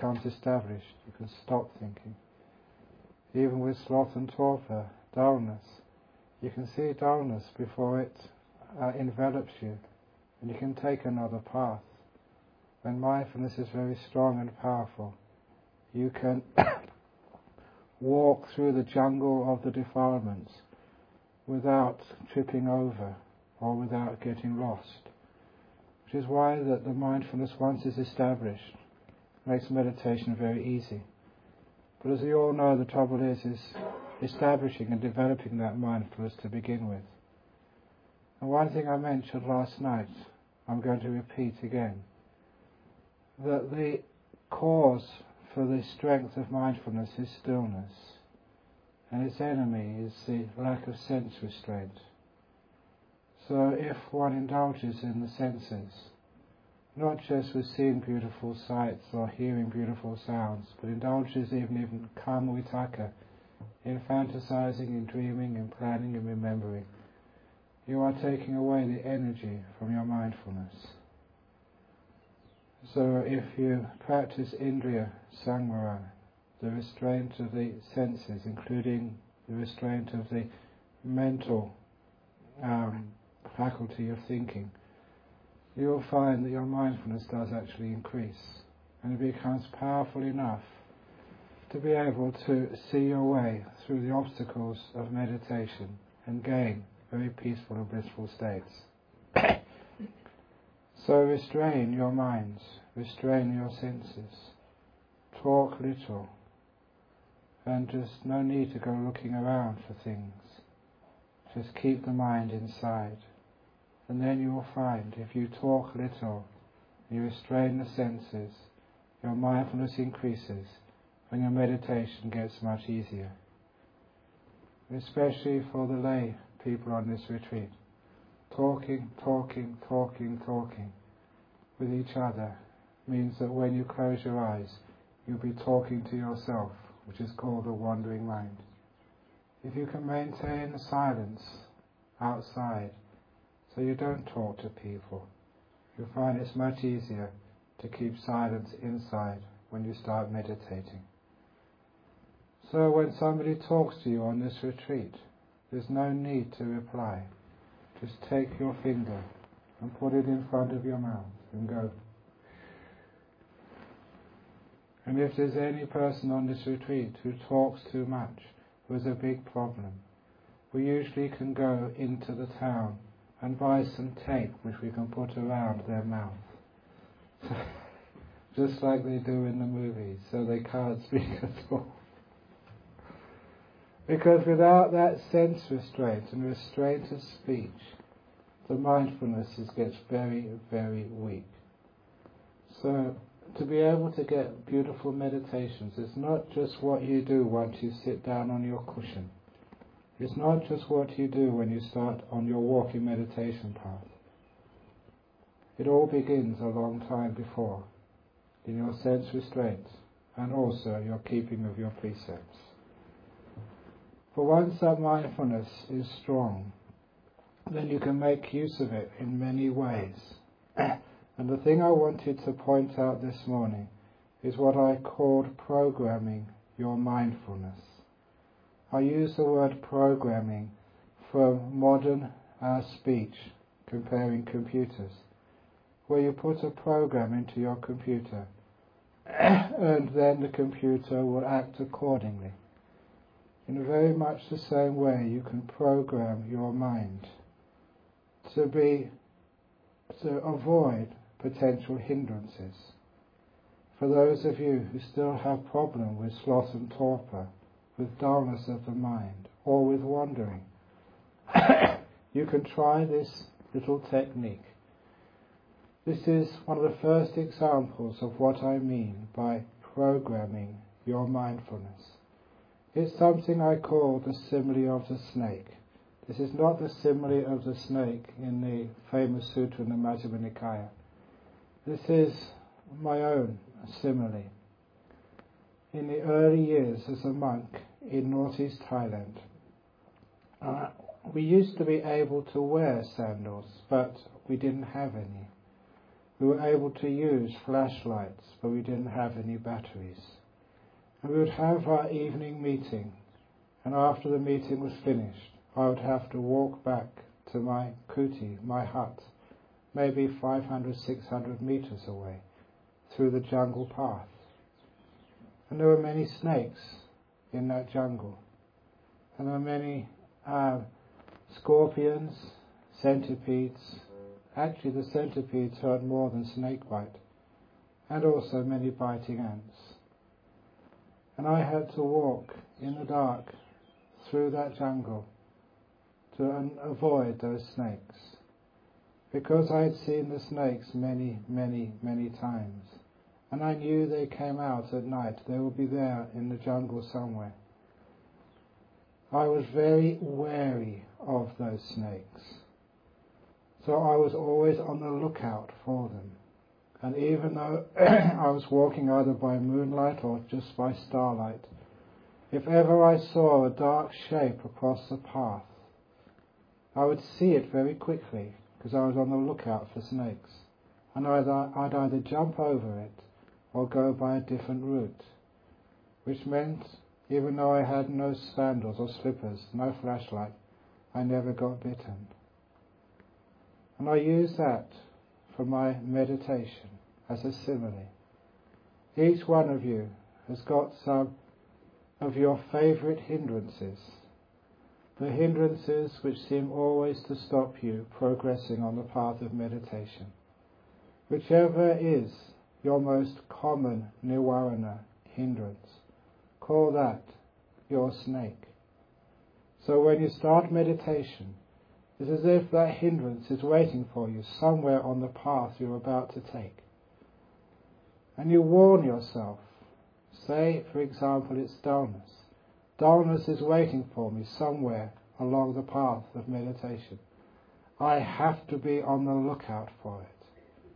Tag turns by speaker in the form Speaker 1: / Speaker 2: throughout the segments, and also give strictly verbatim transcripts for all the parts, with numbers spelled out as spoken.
Speaker 1: becomes established, you can stop thinking. Even with sloth and torpor, dullness, you can see dullness before it uh, envelops you, and you can take another path. When mindfulness is very strong and powerful, you can walk through the jungle of the defilements without tripping over or without getting lost. Which is why that the mindfulness, once is established, makes meditation very easy. But as you all know, the trouble is, is establishing and developing that mindfulness to begin with. And one thing I mentioned last night, I'm going to repeat again, that the cause for the strength of mindfulness is stillness, and its enemy is the lack of sense restraint. So if one indulges in the senses, not just with seeing beautiful sights or hearing beautiful sounds, but indulges even in kama vitaka, in fantasizing, in dreaming, in planning, in remembering, you are taking away the energy from your mindfulness. So if you practice indriya samvara, the restraint of the senses, including the restraint of the mental um, faculty of thinking, you will find that your mindfulness does actually increase, and it becomes powerful enough to be able to see your way through the obstacles of meditation and gain very peaceful and blissful states. So restrain your minds, restrain your senses, talk little, and just no need to go looking around for things. Just keep the mind inside. And then you will find, if you talk little, you restrain the senses, your mindfulness increases, and your meditation gets much easier. Especially for the lay people on this retreat. Talking, talking, talking, talking with each other means that when you close your eyes, you'll be talking to yourself, which is called a wandering mind. If you can maintain the silence outside, so you don't talk to people, you'll find it's much easier to keep silence inside when you start meditating. So when somebody talks to you on this retreat, there's no need to reply. Just take your finger and put it in front of your mouth and go. And if there's any person on this retreat who talks too much, who has a big problem, we usually can go into the town and buy some tape which we can put around their mouth. Just like they do in the movies, so they can't speak at all. Because without that sense restraint and restraint of speech, the mindfulness is, gets very, very weak. So to be able to get beautiful meditations, it's not just what you do once you sit down on your cushion. It's not just what you do when you start on your walking meditation path. It all begins a long time before, in your sense restraint and also your keeping of your precepts. For once that mindfulness is strong, then you can make use of it in many ways. And the thing I wanted to point out this morning is what I called programming your mindfulness. I use the word programming from modern uh, speech, comparing computers, where you put a program into your computer and then the computer will act accordingly. In very much the same way, you can program your mind to be, to avoid potential hindrances. For those of you who still have problem with sloth and torpor, with dullness of the mind, or with wandering, you can try this little technique. This is one of the first examples of what I mean by programming your mindfulness. It's something I call the simile of the snake. This is not the simile of the snake in the famous sutra in the Majjhima Nikaya. This is my own simile. In the early years as a monk in northeast Thailand, uh, we used to be able to wear sandals, but we didn't have any. we were able to use flashlights, but we didn't have any batteries. And we would have our evening meeting, and after the meeting was finished, I would have to walk back to my kuti, my hut, maybe five hundred, six hundred meters away, through the jungle path. And there were many snakes in that jungle. And there were many uh, scorpions, centipedes. Actually, the centipedes hurt more than snake bite, and also many biting ants. And I had to walk in the dark through that jungle to un- avoid those snakes, because I had seen the snakes many, many, many times, and I knew they came out at night. They would be there in the jungle somewhere. I was very wary of those snakes. So I was always on the lookout for them. And even though I was walking either by moonlight or just by starlight, if ever I saw a dark shape across the path, I would see it very quickly, because I was on the lookout for snakes. And I'd, I'd either jump over it or go by a different route, which meant, even though I had no sandals or slippers, no flashlight, I never got bitten. And I use that for my meditation as a simile. Each one of you has got some of your favourite hindrances, the hindrances which seem always to stop you progressing on the path of meditation. Whichever is your most common nivarana hindrance, call that your snake. So when you start meditation, it's as if that hindrance is waiting for you somewhere on the path you're about to take. And you warn yourself. Say, for example, it's dullness. Dullness is waiting for me somewhere along the path of meditation. I have to be on the lookout for it.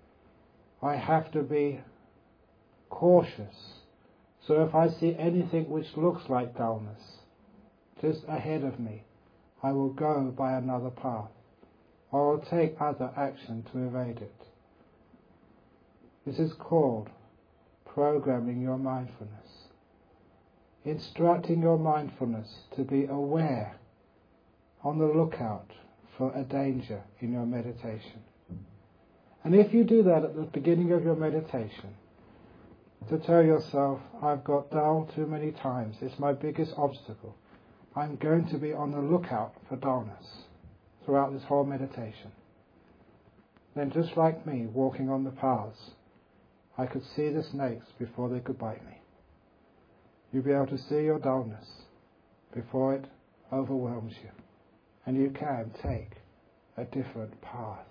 Speaker 1: I have to be cautious. So if I see anything which looks like dullness just ahead of me, I will go by another path, or will take other action to evade it. This is called programming your mindfulness, instructing your mindfulness to be aware, on the lookout for a danger in your meditation. And if you do that at the beginning of your meditation, to tell yourself, I've got dull too many times, it's my biggest obstacle, I'm going to be on the lookout for dullness throughout this whole meditation. Then just like me, walking on the paths, I could see the snakes before they could bite me. You'll be able to see your dullness before it overwhelms you. And you can take a different path.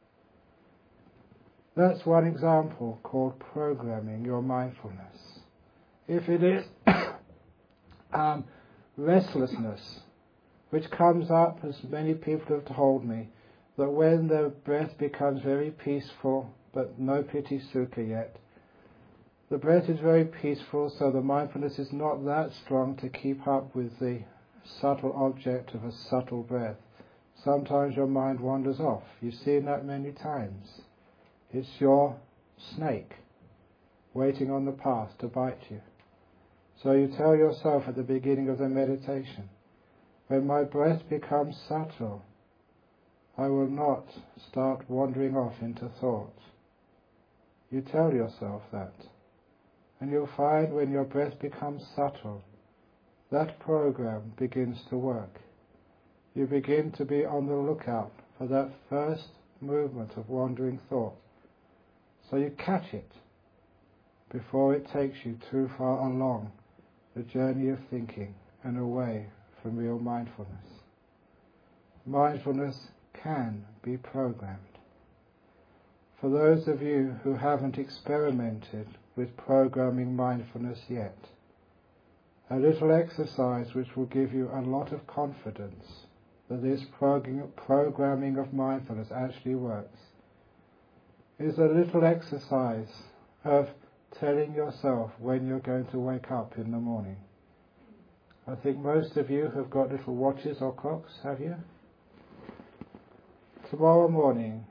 Speaker 1: That's one example called programming your mindfulness. If it is um, restlessness, which comes up, as many people have told me, that when the breath becomes very peaceful, but no piti sukha yet, the breath is very peaceful, so the mindfulness is not that strong to keep up with the subtle object of a subtle breath. Sometimes your mind wanders off. You've seen that many times. It's your snake waiting on the path to bite you. So you tell yourself at the beginning of the meditation, when my breath becomes subtle, I will not start wandering off into thought. You tell yourself that. And you'll find when your breath becomes subtle, that program begins to work. You begin to be on the lookout for that first movement of wandering thought. So you catch it before it takes you too far along the journey of thinking and away from real mindfulness. Mindfulness can be programmed. For those of you who haven't experimented with programming mindfulness yet, a little exercise which will give you a lot of confidence that this programming of mindfulness actually works is a little exercise of telling yourself when you're going to wake up in the morning. I think most of you have got little watches or clocks, have you? Tomorrow morning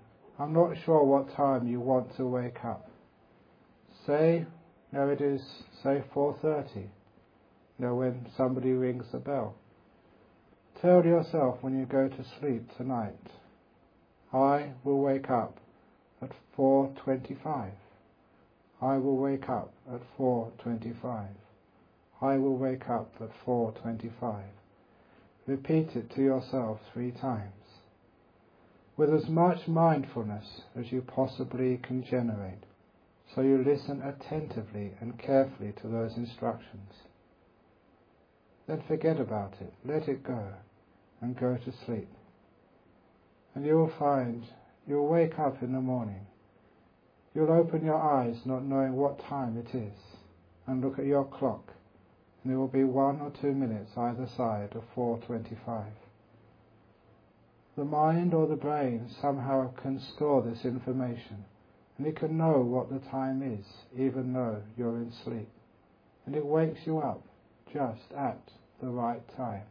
Speaker 1: I'm not sure what time you want to wake up. Say, no, it is, say, four thirty. You know, when somebody rings the bell. Tell yourself when you go to sleep tonight, I will wake up at four twenty-five. I will wake up at four twenty-five. I will wake up at four twenty-five. Repeat it to yourself three times, with as much mindfulness as you possibly can generate, so you listen attentively and carefully to those instructions. Then forget about it, let it go, and go to sleep. And you will find you'll wake up in the morning. You'll open your eyes not knowing what time it is, and look at your clock, and there will be one or two minutes either side of four twenty-five. The mind or the brain somehow can store this information, and it can know what the time is, even though you're in sleep. And it wakes you up just at the right time.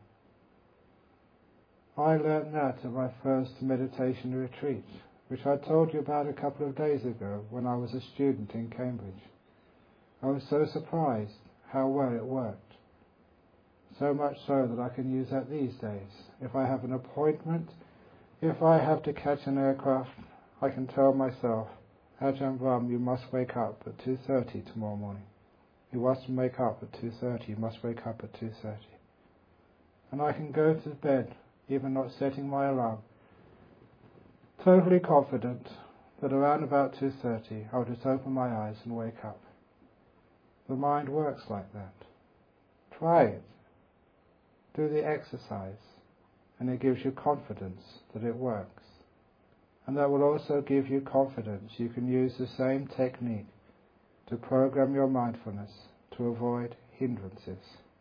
Speaker 1: I learnt that at my first meditation retreat, which I told you about a couple of days ago when I was a student in Cambridge. I was so surprised how well it worked. So much so that I can use that these days. If I have an appointment, if I have to catch an aircraft, I can tell myself, Ajahn Brahm, you must wake up at two thirty tomorrow morning. You must wake up at two thirty, you must wake up at two thirty. And I can go to bed, even not setting my alarm, totally confident that around about two thirty I'll just open my eyes and wake up. The mind works like that. Try it. Do the exercise, and it gives you confidence that it works. And that will also give you confidence you can use the same technique to program your mindfulness to avoid hindrances.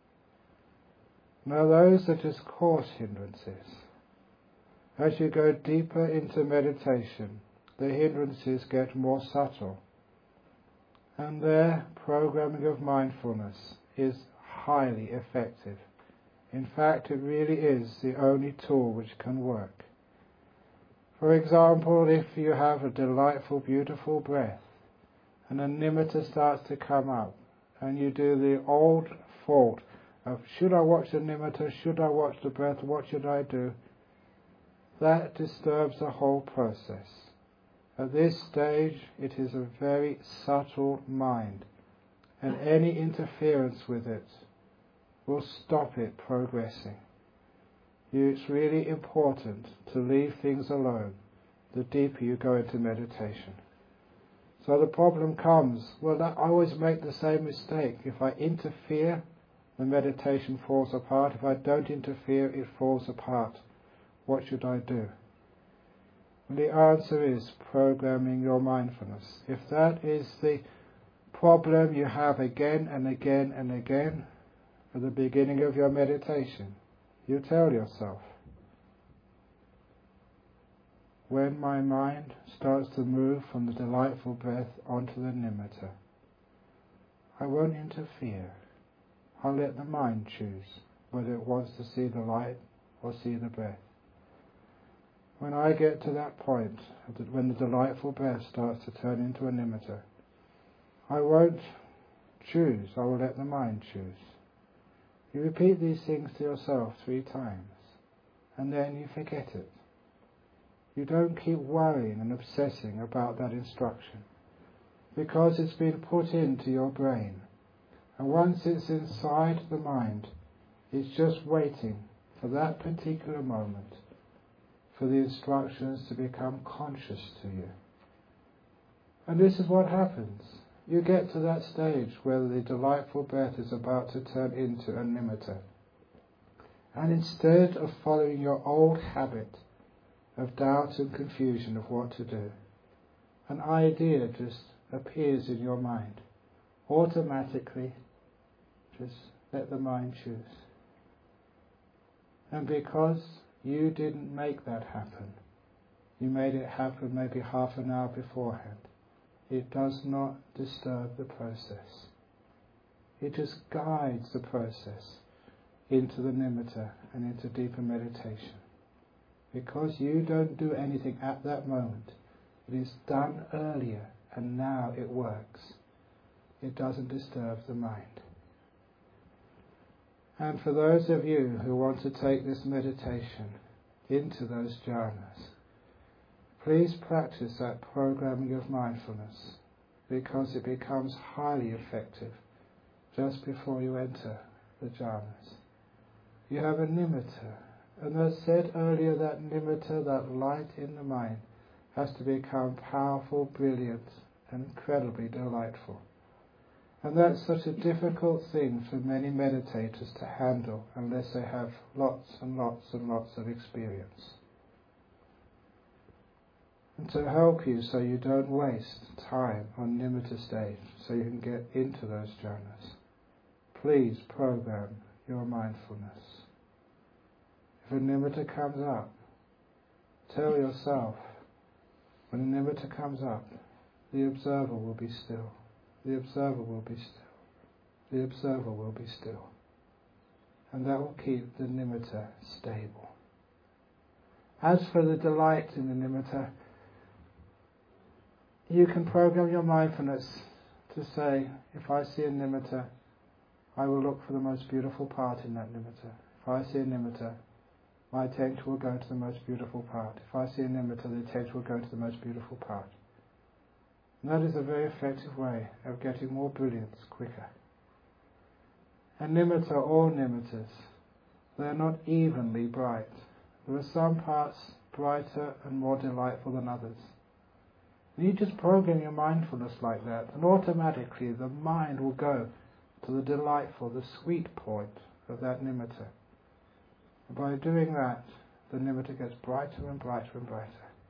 Speaker 1: Now those that just cause hindrances, as you go deeper into meditation, the hindrances get more subtle, and their programming of mindfulness is highly effective. In fact, it really is the only tool which can work. For example, if you have a delightful, beautiful breath, and a nimitta starts to come up, and you do the old fault of, should I watch the nimitta, should I watch the breath, what should I do? That disturbs the whole process. At this stage, it is a very subtle mind, and any interference with it will stop it progressing. It's really important to leave things alone the deeper you go into meditation. So the problem comes, well, I always make the same mistake. If I interfere, the meditation falls apart. If I don't interfere, it falls apart. What should I do? And the answer is programming your mindfulness. If that is the problem you have again and again and again at the beginning of your meditation, you tell yourself, when my mind starts to move from the delightful breath onto the nimitta, I won't interfere. I'll let the mind choose whether it wants to see the light or see the breath. When I get to that point, when the delightful breath starts to turn into a nimitta, I won't choose, I will let the mind choose. You repeat these things to yourself three times, and then you forget it. You don't keep worrying and obsessing about that instruction, because it's been put into your brain. And once it's inside the mind, it's just waiting for that particular moment for the instructions to become conscious to you. And this is what happens. You get to that stage where the delightful breath is about to turn into a nimitta. And instead of following your old habit of doubt and confusion of what to do, an idea just appears in your mind. Automatically, just let the mind choose. And because you didn't make that happen, you made it happen maybe half an hour beforehand, it does not disturb the process. It just guides the process into the nimitta and into deeper meditation. Because you don't do anything at that moment, It is done earlier and now it works. It doesn't disturb the mind. And for those of you who want to take this meditation into those jhanas, please practice that programming of mindfulness, because it becomes highly effective just before you enter the jhanas. You have a nimitta, and as said earlier, that nimitta, that light in the mind, has to become powerful, brilliant, and incredibly delightful. And that's such a difficult thing for many meditators to handle unless they have lots and lots and lots of experience. And to help you so you don't waste time on nimitta stage, so you can get into those jhanas, please program your mindfulness. If a nimitta comes up, tell yourself, when a nimitta comes up, the observer will be still. The observer will be still. The observer will be still. And that will keep the nimitta stable. As for the delight in the nimitta, you can program your mindfulness to say, if I see a nimitta, I will look for the most beautiful part in that nimitta. If I see a nimitta, my attention will go to the most beautiful part. If I see a nimitta, the attention will go to the most beautiful part. And that is a very effective way of getting more brilliance quicker. And nimitta, all nimittas, they are not evenly bright. There are some parts brighter and more delightful than others. And you just program your mindfulness like that, and automatically the mind will go to the delightful, the sweet point of that nimitta. And by doing that, the nimitta gets brighter and brighter and brighter.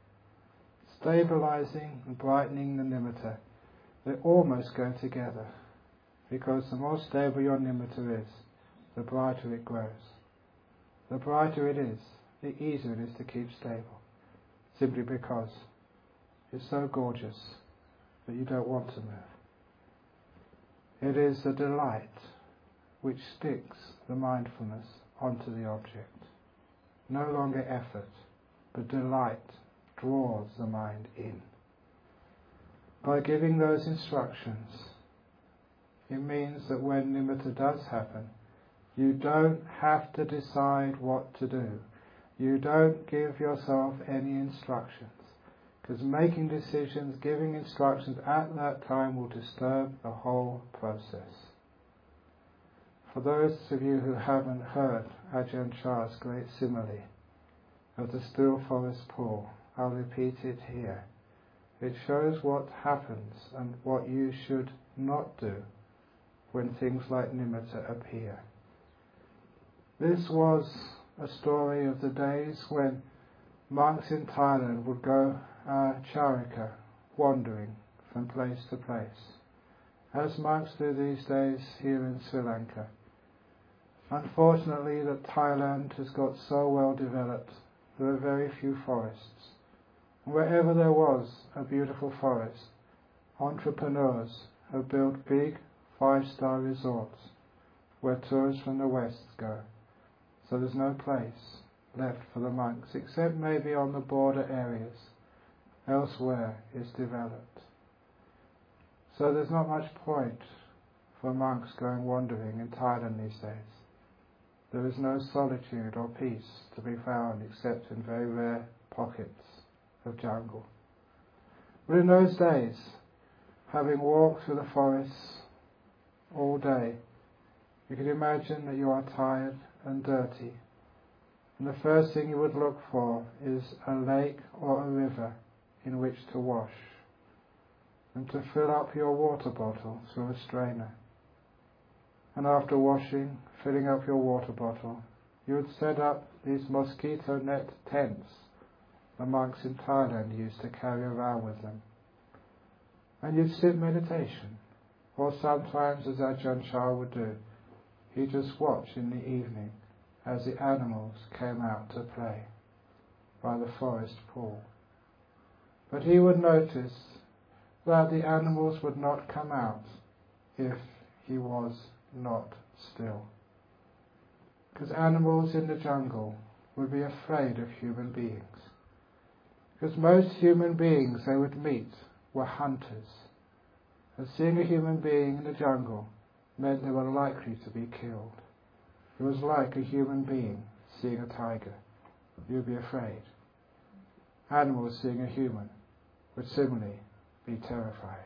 Speaker 1: Stabilizing and brightening the nimitta, they almost go together, because the more stable your nimitta is, the brighter it grows. The brighter it is, the easier it is to keep stable, simply because it's so gorgeous that you don't want to move. It is the delight which sticks the mindfulness onto the object. No longer effort, but delight draws the mind in. By giving those instructions, it means that when nimitta does happen, you don't have to decide what to do. You don't give yourself any instructions, because making decisions, giving instructions at that time will disturb the whole process. For those of you who haven't heard Ajahn Chah's great simile of the still forest pool, I'll repeat it here. It shows what happens and what you should not do when things like nimitta appear. This was a story of the days when monks in Thailand would go uh, charika, wandering from place to place, as monks do these days here in Sri Lanka. Unfortunately, that Thailand has got so well developed, there are very few forests. Wherever there was a beautiful forest, entrepreneurs have built big five-star resorts where tourists from the West go. So there's no place left for the monks, except maybe on the border areas. Elsewhere is developed. So there's not much point for monks going wandering in Thailand these days. There is no solitude or peace to be found except in very rare pockets of jungle. But in those days, having walked through the forests all day, you can imagine that you are tired and dirty, and the first thing you would look for is a lake or a river in which to wash, and to fill up your water bottle through a strainer. And after washing, filling up your water bottle, you would set up these mosquito net tents the monks in Thailand used to carry around with them. And you'd sit meditation, or sometimes, as Ajahn Chah would do, he'd just watch in the evening as the animals came out to play by the forest pool. But he would notice that the animals would not come out if he was not still. Because animals in the jungle would be afraid of human beings. Because most human beings they would meet were hunters. And seeing a human being in the jungle meant they were likely to be killed. It was like a human being seeing a tiger. You'd be afraid. Animals seeing a human would similarly be terrified.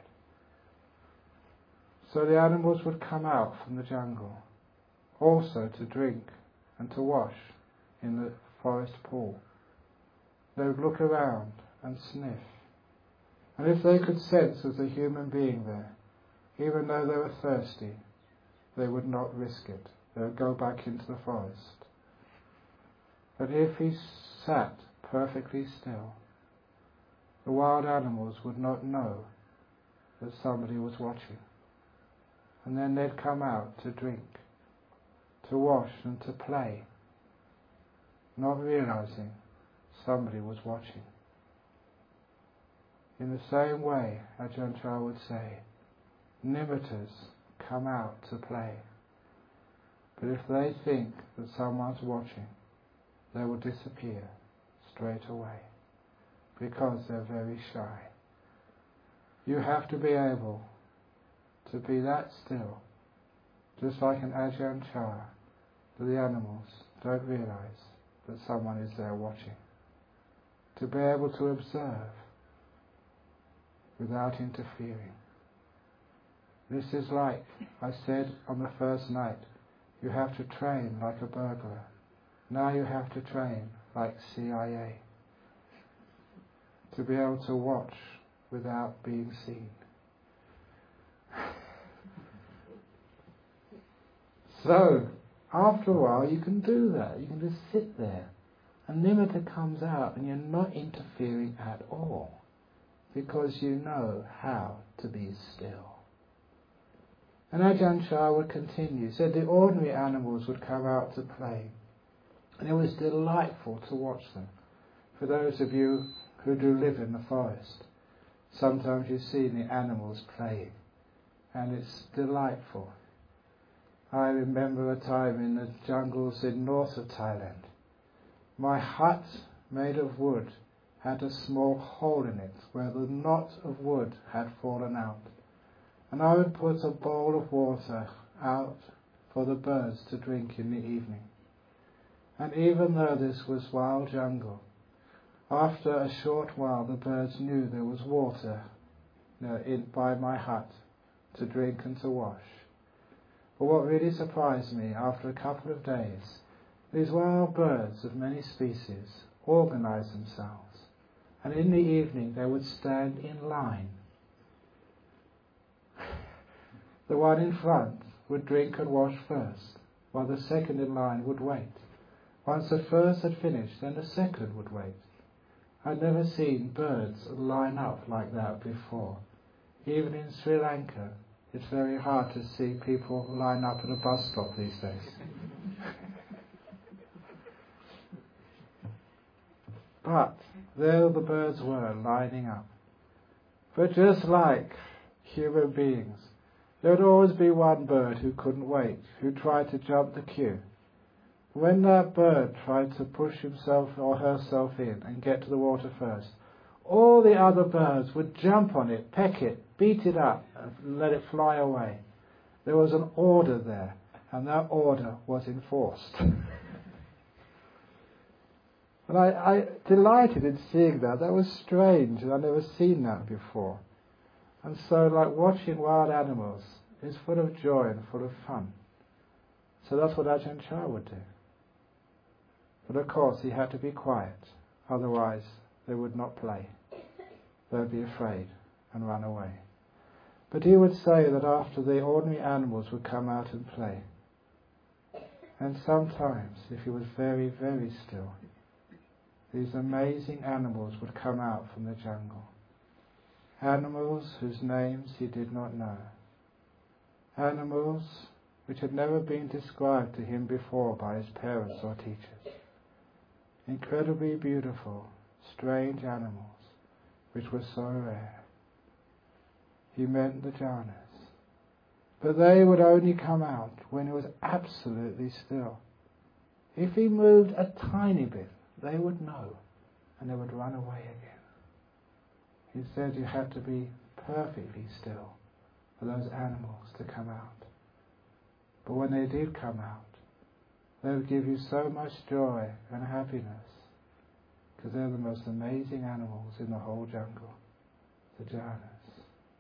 Speaker 1: So the animals would come out from the jungle, also to drink and to wash in the forest pool. They would look around and sniff. And if they could sense there was a human being there, even though they were thirsty, they would not risk it. They would go back into the forest. But if he sat perfectly still, the wild animals would not know that somebody was watching. And then they'd come out to drink, to wash and to play, not realizing somebody was watching. In the same way, Ajahn Chah would say, nimittas come out to play. But if they think that someone's watching, they will disappear straight away because they're very shy. You have to be able to be that still, just like an Ajahn Chah, that the animals don't realize that someone is there watching. To be able to observe without interfering. This is like I said on the first night, you have to train like a burglar. Now you have to train like C I A. To be able to watch without being seen. So, after a while you can do that. You can just sit there. And nimitta comes out and you're not interfering at all. Because you know how to be still. And Ajahn Chah would continue. He said the ordinary animals would come out to play. And it was delightful to watch them. For those of you who do live in the forest, sometimes you see the animals playing. And it's delightful. I remember a time in the jungles in north of Thailand. My hut, made of wood, had a small hole in it where the knot of wood had fallen out. And I would put a bowl of water out for the birds to drink in the evening. And even though this was wild jungle, after a short while the birds knew there was water you know, in, by my hut to drink and to wash. But what really surprised me, after a couple of days, these wild birds of many species organized themselves, and in the evening they would stand in line. The one in front would drink and wash first, while the second in line would wait. Once the first had finished, then the second would wait. I'd never seen birds line up like that before. Even in Sri Lanka, it's very hard to see people line up at a bus stop these days. But there the birds were, lining up. But just like human beings, there would always be one bird who couldn't wait, who tried to jump the queue. When that bird tried to push himself or herself in and get to the water first, all the other birds would jump on it, peck it, beat it up, and let it fly away. There was an order there, and that order was enforced. And I, I delighted in seeing that. That was strange, and I'd never seen that before. And so, like watching wild animals is full of joy and full of fun. So that's what Ajahn Chah would do. But of course he had to be quiet, otherwise they would not play. They would be afraid and run away. But he would say that after the ordinary animals would come out and play, and sometimes, if he was very, very still, these amazing animals would come out from the jungle. Animals whose names he did not know. Animals which had never been described to him before by his parents or teachers. Incredibly beautiful, strange animals which were so rare. He meant the jhanas. But they would only come out when it was absolutely still. If he moved a tiny bit, they would know, and they would run away again. He said you had to be perfectly still for those animals to come out. But when they did come out, they would give you so much joy and happiness, because they're the most amazing animals in the whole jungle, the jhanas.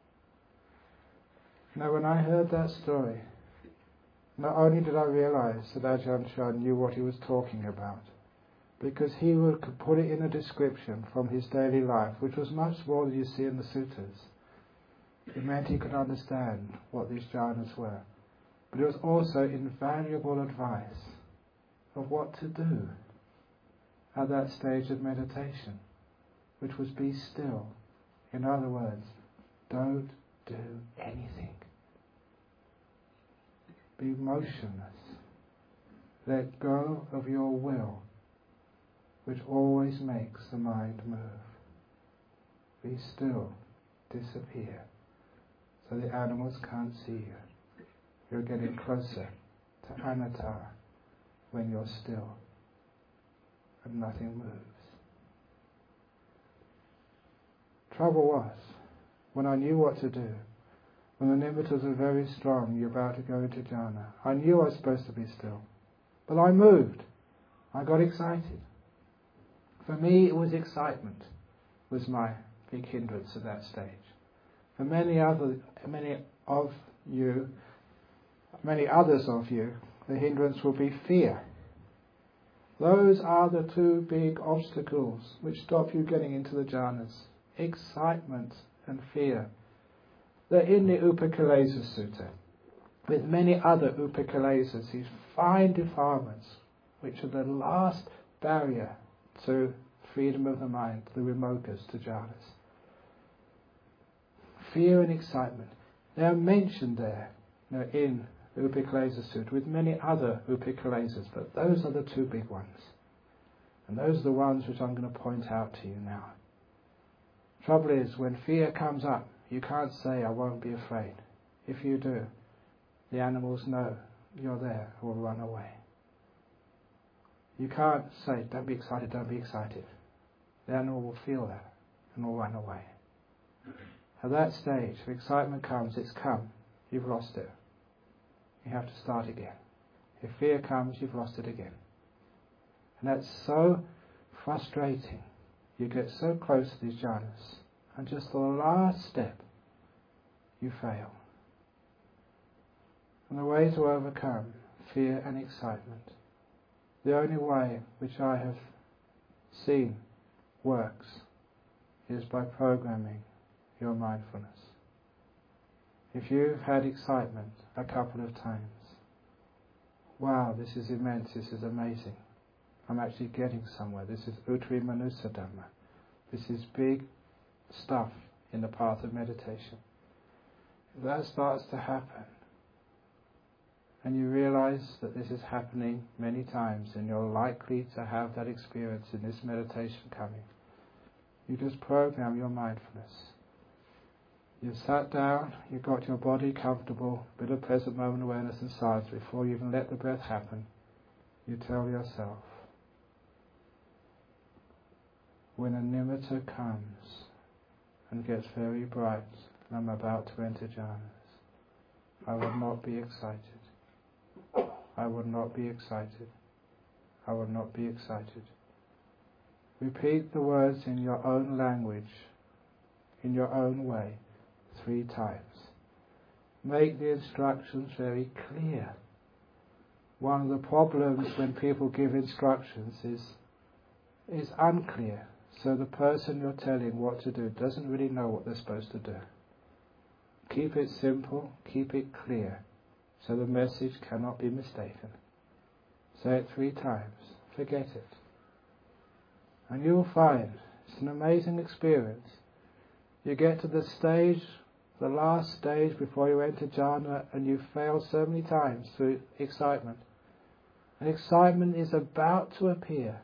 Speaker 1: Now when I heard that story, not only did I realize that Ajahn Chah knew what he was talking about, because he would put it in a description from his daily life, which was much more than you see in the suttas. It meant he could understand what these jhanas were. But it was also invaluable advice of what to do at that stage of meditation, which was be still. In other words, don't do anything. Be motionless. Let go of your will, which always makes the mind move. Be still. Disappear. So the animals can't see you. You're getting closer to anatta when you're still and nothing moves. Trouble was, when I knew what to do, when the nimittas were very strong, you're about to go into jhana, I knew I was supposed to be still. But I moved. I got excited. For me, it was excitement was my big hindrance at that stage. For many other, many of you, many others of you, the hindrance will be fear. Those are the two big obstacles which stop you getting into the jhanas. Excitement and fear. They're in the Upakilesa Sutta, with many other Upakilesas, these fine defilements, which are the last barrier to freedom of the mind, the vimokas to jhanas. Fear and excitement. They are mentioned there, you know, in the Upakilesa Sutta, with many other Upakilesas, but those are the two big ones. And those are the ones which I'm going to point out to you now. Trouble is, when fear comes up, you can't say, I won't be afraid. If you do, the animals know you're there and will run away. You can't say, don't be excited, don't be excited. The animal will feel that and will run away. At that stage, if excitement comes, it's come. You've lost it. You have to start again. If fear comes, you've lost it again. And that's so frustrating. You get so close to these jhanas, and just the last step, you fail. And the way to overcome fear and excitement, the only way which I have seen works, is by programming your mindfulness. If you've had excitement a couple of times, wow, this is immense, this is amazing. I'm actually getting somewhere. This is Uttari Manusa Dhamma. This is big stuff in the path of meditation. If that starts to happen, and you realize that this is happening many times, and you're likely to have that experience in this meditation coming, you just program your mindfulness. You've sat down, you've got your body comfortable, a bit of present moment awareness and silence before you even let the breath happen. You tell yourself, when a nimitta comes and gets very bright and I'm about to enter jhanas, I will not be excited. I will not be excited. I will not be excited. Repeat the words in your own language, in your own way, three times. Make the instructions very clear. One of the problems when people give instructions is, is unclear. So the person you're telling what to do doesn't really know what they're supposed to do. Keep it simple, keep it clear, so the message cannot be mistaken. Say it three times, forget it. And you'll find it's an amazing experience. You get to the stage, the last stage before you enter jhana, and you fail so many times through excitement. And excitement is about to appear.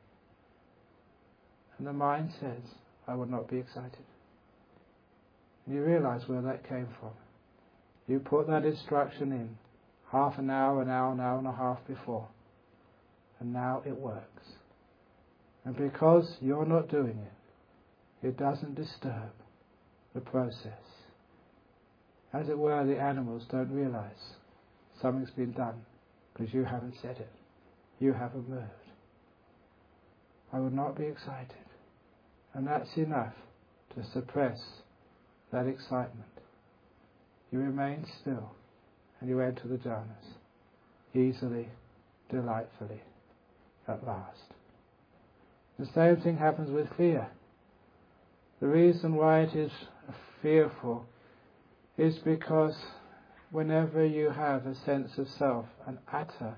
Speaker 1: And the mind says, I will not be excited. And you realize where that came from. You put that instruction in half an hour, an hour, an hour and a half before. And now it works. And because you're not doing it, It doesn't disturb the process. As it were, the animals don't realize something's been done because you haven't said it. You haven't moved. I would not be excited. And that's enough to suppress that excitement. You remain still and you enter the jhanas, easily, delightfully, at last. The same thing happens with fear. The reason why it is fearful is because whenever you have a sense of self, an atta,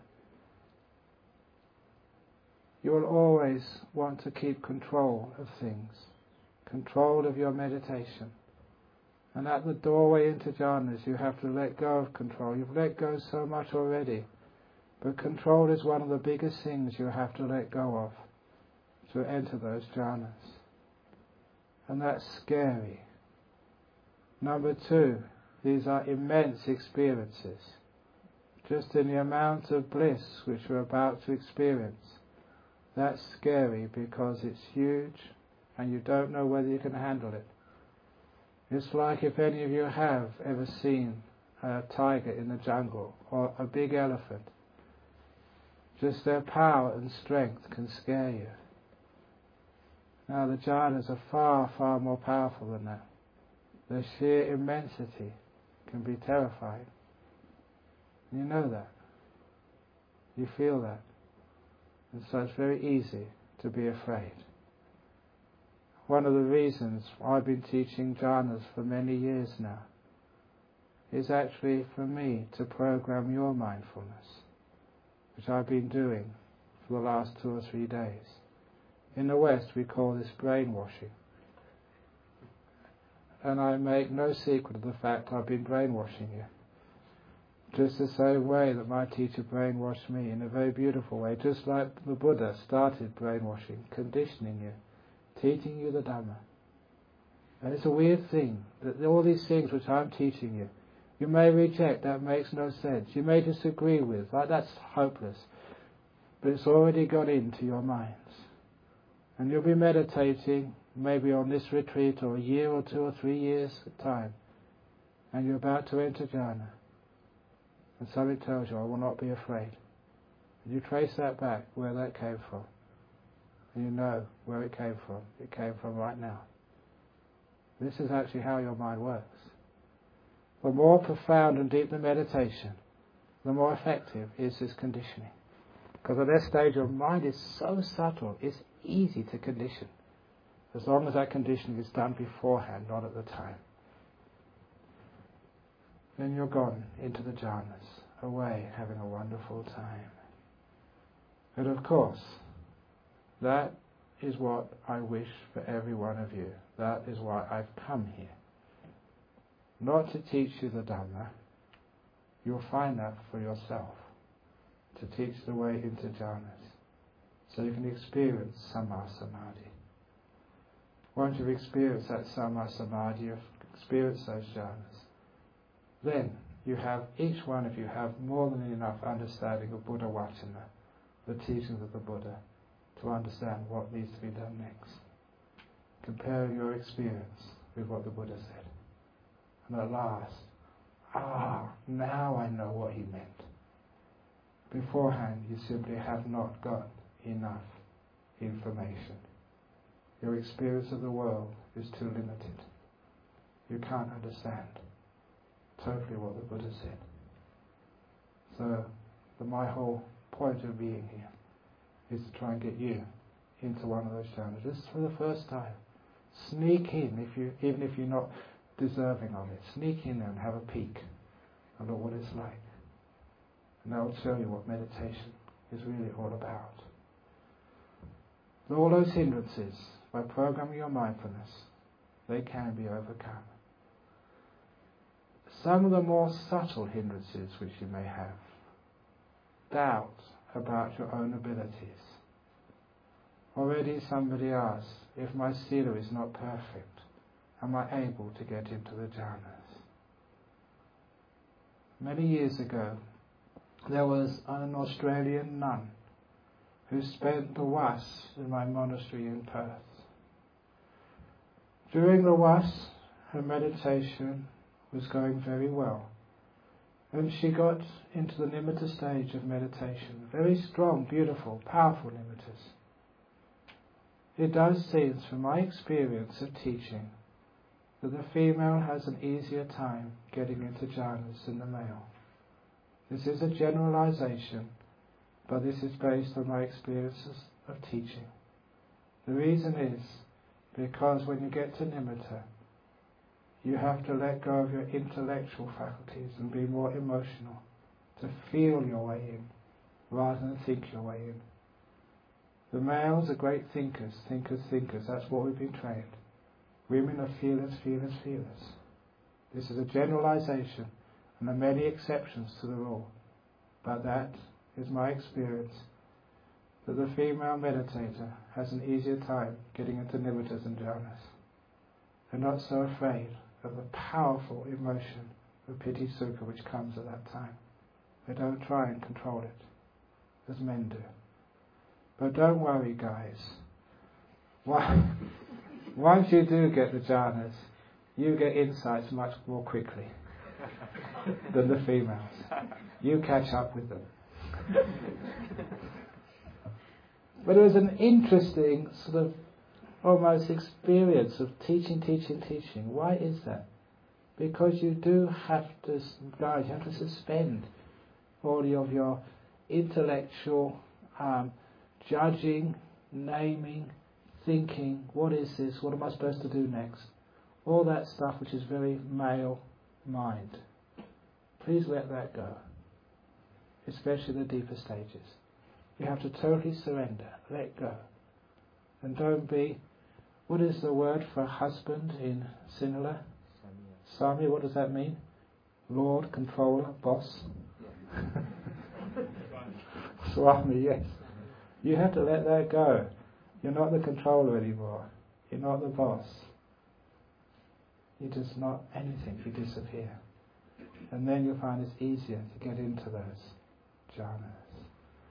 Speaker 1: you will always want to keep control of things, control of your meditation. And at the doorway into jhanas, you have to let go of control. You've let go so much already, but control is one of the biggest things you have to let go of to enter those jhanas. And that's scary. Number two, these are immense experiences. Just in the amount of bliss which we're about to experience, that's scary because it's huge and you don't know whether you can handle it. It's like if any of you have ever seen a tiger in the jungle or a big elephant. Just their power and strength can scare you. Now the jhanas are far, far more powerful than that. Their sheer immensity can be terrifying. You know that. You feel that. And so it's very easy to be afraid. One of the reasons I've been teaching jhanas for many years now is actually for me to program your mindfulness, which I've been doing for the last two or three days. In the West we call this brainwashing. And I make no secret of the fact I've been brainwashing you. Just the same way that my teacher brainwashed me in a very beautiful way, just like the Buddha started brainwashing, conditioning you, teaching you the Dhamma. And it's a weird thing that all these things which I'm teaching you, you may reject, that makes no sense. You may disagree with, like that's hopeless. But it's already got into your minds. And you'll be meditating maybe on this retreat or a year or two or three years at time. And you're about to enter jhana. And something tells you, I will not be afraid. And you trace that back, where that came from. And you know where it came from. It came from right now. This is actually how your mind works. The more profound and deep the meditation, the more effective is this conditioning. Because at this stage your mind is so subtle, it's easy to condition. As long as that conditioning is done beforehand, not at the time. Then you're gone into the jhanas, away, having a wonderful time. But of course, that is what I wish for every one of you. That is why I've come here. Not to teach you the Dhamma. You'll find that for yourself. To teach the way into jhanas. So you can experience Samma Samadhi. Once you've experienced that Samma Samadhi, you've experienced those jhanas, then you have, each one of you have more than enough understanding of Buddha Vacana, the teachings of the Buddha, to understand what needs to be done next. Compare your experience with what the Buddha said. And at last, ah, now I know what he meant. Beforehand, you simply have not got enough information. Your experience of the world is too limited. You can't understand totally what the Buddha said. So, the, my whole point of being here is to try and get you into one of those jhanas. This is for the first time. Sneak in, if you, even if you're not deserving of it. Sneak in there and have a peek and look what it's like. And that will show you what meditation is really all about. All those hindrances, by programming your mindfulness, they can be overcome. Some of the more subtle hindrances which you may have, doubt about your own abilities. Already somebody asked, if my sila is not perfect, am I able to get into the jhanas? Many years ago, there was an Australian nun who spent the was in my monastery in Perth. During the was, her meditation was going very well. And she got into the nimitta stage of meditation. Very strong, beautiful, powerful nimittas. It does seem, from my experience of teaching, that the female has an easier time getting into jhanas than the male. This is a generalization, but this is based on my experiences of teaching. The reason is because when you get to nimitta, you have to let go of your intellectual faculties and be more emotional, to feel your way in, rather than think your way in. The males are great thinkers, thinkers, thinkers. That's what we've been trained. Women are feelers, feelers, feelers. This is a generalization, and there are many exceptions to the rule. But that is my experience, that the female meditator has an easier time getting into nimittas and jhanas. They're not so afraid of the powerful emotion of piti sukha which comes at that time. They don't try and control it, as men do. But don't worry, guys. Once you do get the jhanas, you get insights much more quickly than the females. You catch up with them. But it was an interesting sort of almost experience of teaching, teaching, teaching. Why is that? Because you do have to, guys, you have to suspend all of your intellectual um, judging, naming, thinking, what is this, what am I supposed to do next? All that stuff which is very male mind. Please let that go, especially the deeper stages. You have to totally surrender, let go. And don't be, what is the word for husband in Sinhala? Sami, what does that mean? Lord, controller, boss? Swami, yes. You have to let that go. You're not the controller anymore. You're not the boss. You're just not anything. You disappear. And then you'll find it's easier to get into those jhanas.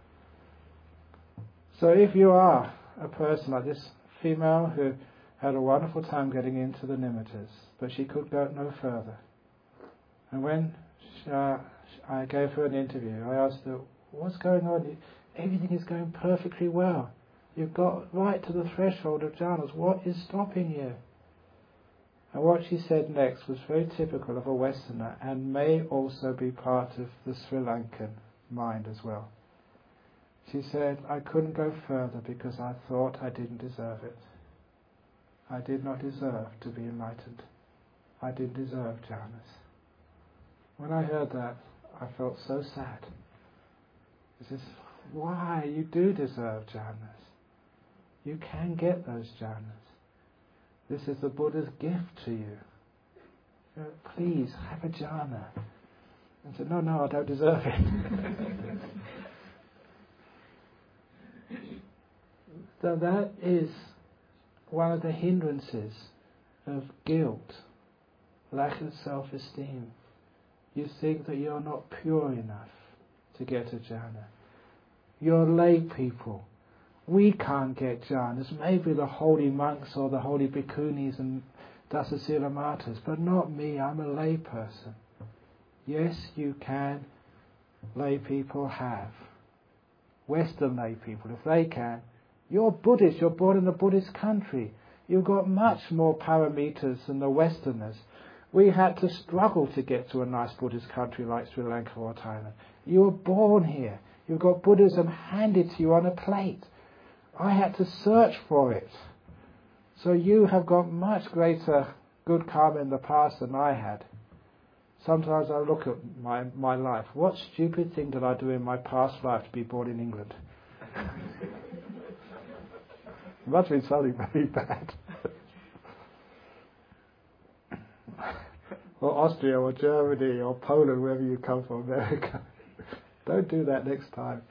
Speaker 1: So if you are a person like this female who had a wonderful time getting into the nimittas, but she could go no further. And when she, uh, I gave her an interview, I asked her, what's going on? Everything is going perfectly well. You've got right to the threshold of jhanas. What is stopping you? And what she said next was very typical of a Westerner and may also be part of the Sri Lankan mind as well. She said, I couldn't go further because I thought I didn't deserve it. I did not deserve to be enlightened. I didn't deserve jhanas. When I heard that, I felt so sad. This is why you do deserve jhanas. You can get those jhanas. This is the Buddha's gift to you. You know, please, have a jhana. And said, no, no, I don't deserve it. So that is one of the hindrances of guilt, lack of self-esteem. You think that you're not pure enough to get a jhana. You're lay people. We can't get jhanas. Maybe the holy monks or the holy bhikkhunis and dasasila matas, but not me. I'm a lay person. Yes, you can. Lay people have. Western lay people, if they can. You're Buddhist. You're born in a Buddhist country. You've got much more parameters than the Westerners. We had to struggle to get to a nice Buddhist country like Sri Lanka or Thailand. You were born here. You've got Buddhism handed to you on a plate. I had to search for it. So you have got much greater good karma in the past than I had. Sometimes I look at my, my life. What stupid thing did I do in my past life to be born in England? It must have been something very bad. Or Austria or Germany or Poland, wherever you come from, America. Don't do that next time.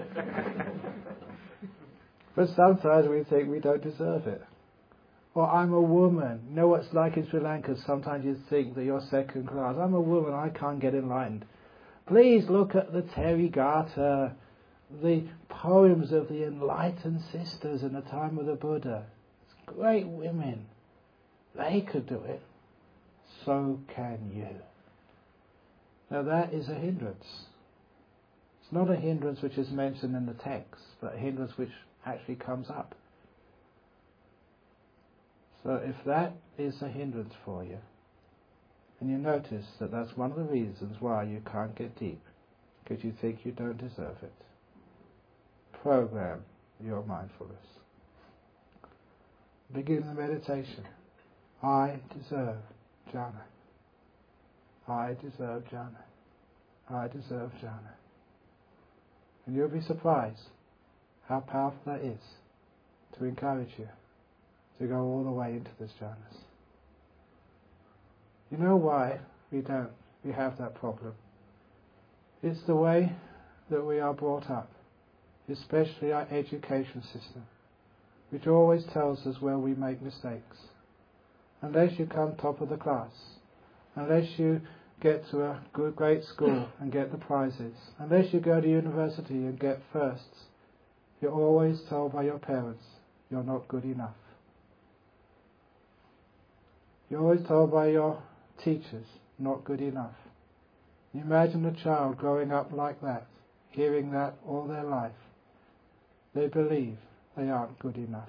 Speaker 1: But sometimes we think we don't deserve it. Or I'm a woman. You know what it's like in Sri Lanka? Sometimes you think that you're second class. I'm a woman, I can't get enlightened. Please look at the Therigatha, the poems of the enlightened sisters in the time of the Buddha. It's great women. they could do it, so can you. Now that is a hindrance. It's not a hindrance which is mentioned in the text, but a hindrance which actually comes up. So if that is a hindrance for you, and you notice that that's one of the reasons why you can't get deep, because you think you don't deserve it, program your mindfulness. Begin the meditation. I deserve jhana. I deserve jhana. I deserve jhana. And you'll be surprised how powerful that is to encourage you to go all the way into this jhanas. You know why we don't, we have that problem? It's the way that we are brought up, especially our education system, which always tells us where we make mistakes. Unless you come top of the class, unless you get to a good, great school and get the prizes, unless you go to university and get firsts, you're always told by your parents, you're not good enough. You're always told by your teachers, not good enough. You imagine a child growing up like that, hearing that all their life. They believe they aren't good enough.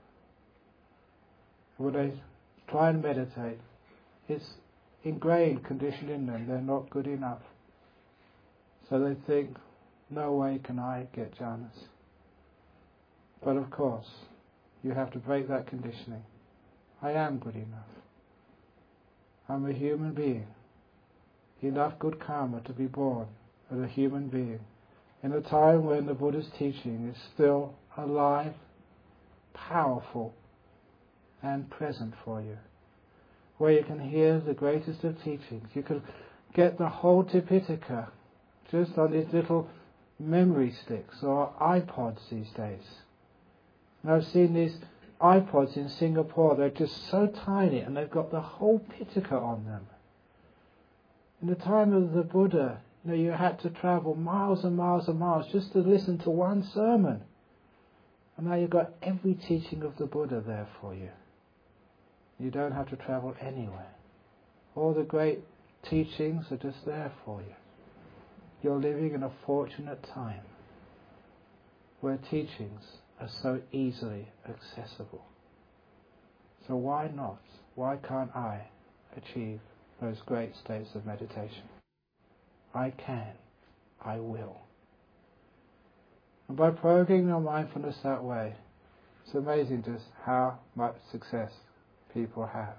Speaker 1: When they try and meditate, it's ingrained condition in them, they're not good enough. So they think, no way can I get jhanas. But of course, you have to break that conditioning. I am good enough. I'm a human being. Enough good karma to be born as a human being in a time when the Buddha's teaching is still alive, powerful, and present for you, where you can hear the greatest of teachings. You can get the whole Tipitaka just on these little memory sticks or iPods these days. And I've seen these iPods in Singapore, they're just so tiny and they've got the whole Pitaka on them. In the time of the Buddha, you know, you had to travel miles and miles and miles just to listen to one sermon. And now you've got every teaching of the Buddha there for you. You don't have to travel anywhere. All the great teachings are just there for you. You're living in a fortunate time where teachings are so easily accessible. So why not? Why can't I achieve those great states of meditation? I can. I will. And by programming your mindfulness that way, it's amazing just how much success people have.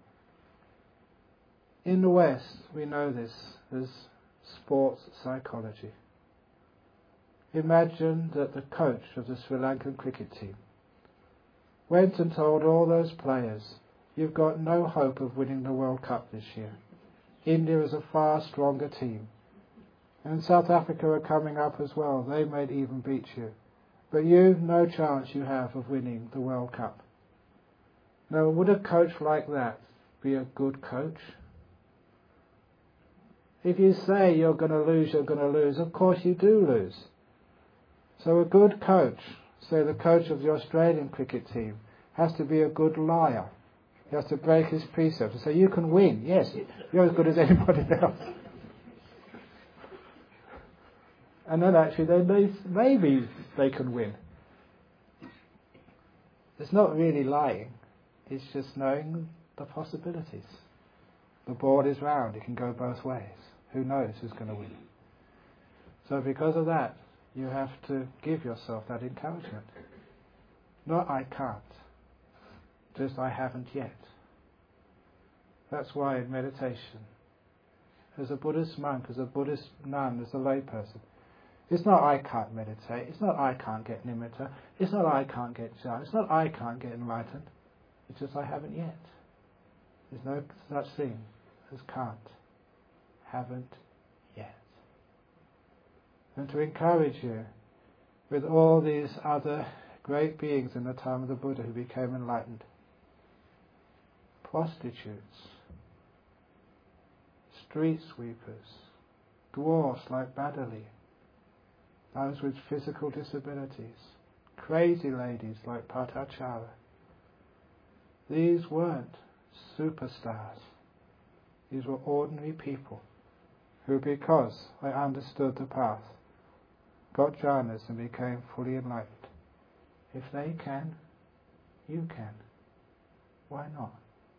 Speaker 1: In the West, we know this as sports psychology. Imagine that the coach of the Sri Lankan cricket team went and told all those players, you've got no hope of winning the World Cup this year. India is a far stronger team. And South Africa are coming up as well. They may even beat you. But you, no chance you have of winning the World Cup. Now, would a coach like that be a good coach? If you say you're going to lose, you're going to lose, of course you do lose. So a good coach, say the coach of the Australian cricket team, has to be a good liar. He has to break his precepts and say, you can win. Yes, you're as good as anybody else. And then actually, they, maybe they can win. It's not really lying. It's just knowing the possibilities. The board is round. It can go both ways. Who knows who's going to win? So because of that, you have to give yourself that encouragement. Not I can't. Just I haven't yet. That's why in meditation, as a Buddhist monk, as a Buddhist nun, as a layperson, it's not I can't meditate, it's not I can't get nimitta, it's not I can't get jhana, it's not I can't get enlightened, it's just I haven't yet. There's no such thing as can't, haven't yet. And to encourage you with all these other great beings in the time of the Buddha who became enlightened, prostitutes, street sweepers, dwarfs like Badali, those with physical disabilities, crazy ladies like Patachara. These weren't superstars. These were ordinary people who, because I understood the path, got jhanas and became fully enlightened. If they can, you can. Why not?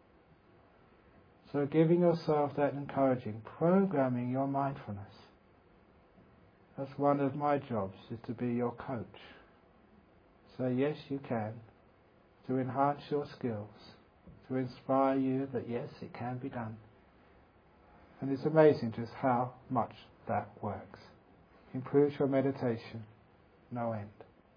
Speaker 1: So giving yourself that encouraging, programming your mindfulness. That's one of my jobs, is to be your coach. So yes, you can, to enhance your skills, to inspire you that yes, it can be done. And it's amazing just how much that works. Improves your meditation, no end.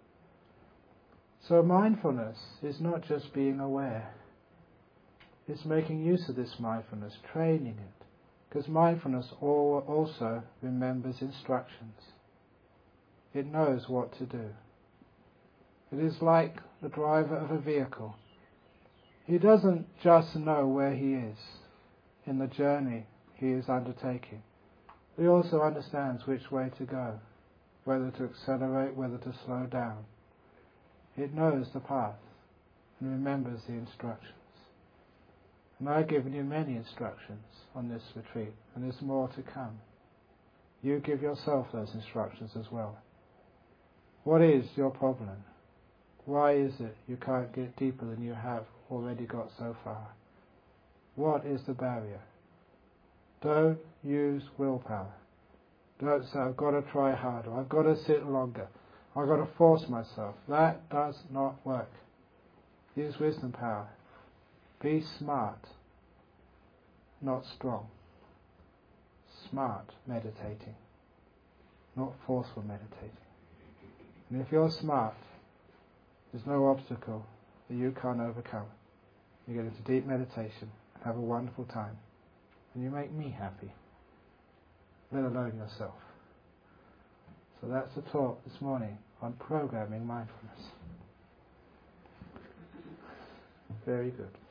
Speaker 1: So mindfulness is not just being aware. It's making use of this mindfulness, training it. Because mindfulness also remembers instructions. It knows what to do. It is like the driver of a vehicle. He doesn't just know where he is in the journey he is undertaking. He also understands which way to go, whether to accelerate, whether to slow down. It knows the path and remembers the instructions. And I've given you many instructions on this retreat, and there's more to come. You give yourself those instructions as well. What is your problem? Why is it you can't get deeper than you have already got so far? What is the barrier? Don't use willpower. Don't say, I've got to try harder, I've got to sit longer, I've got to force myself. That does not work. Use wisdom power. Be smart, not strong. Smart meditating, not forceful meditating. And if you're smart, there's no obstacle that you can't overcome. You get into deep meditation and have a wonderful time. And you make me happy, let alone yourself. So that's the talk this morning on programming mindfulness. Very good.